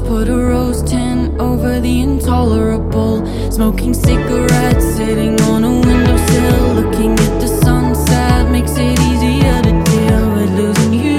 put a rose tint over the intolerable. Smoking cigarettes, sitting on a windowsill, looking at the sunset makes it easier to deal with losing you.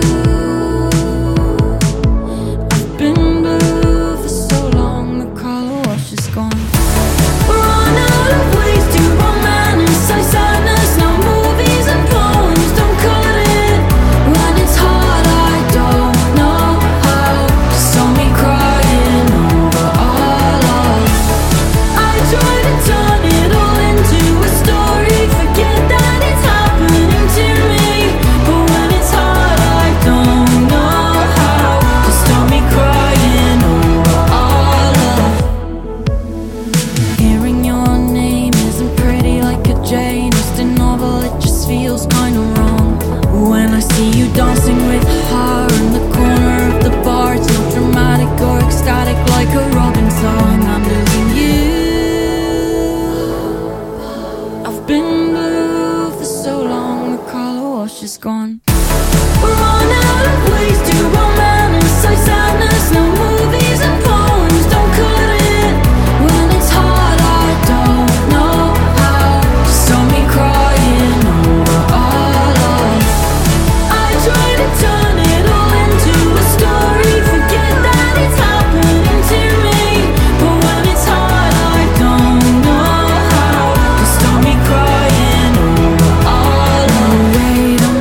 I've been blue for so long, the color wash is gone. Run out of ways to romanticize sadness. Now movies and poems don't cut it. When it's hard, I don't know how. Just saw me crying over our loss. I try to turn it all into a story, forget that it's happening to me. But when it's hard, I don't know how. Just saw me crying over our love. Hearing your name isn't pretty like a Jane Austen novel, it just feels kinda wrong. When I see you dancing with her in the corner of the bar, it's not dramatic or ecstatic like a Robin song. I'm losing you. I've been blue for so long, the color wash is gone.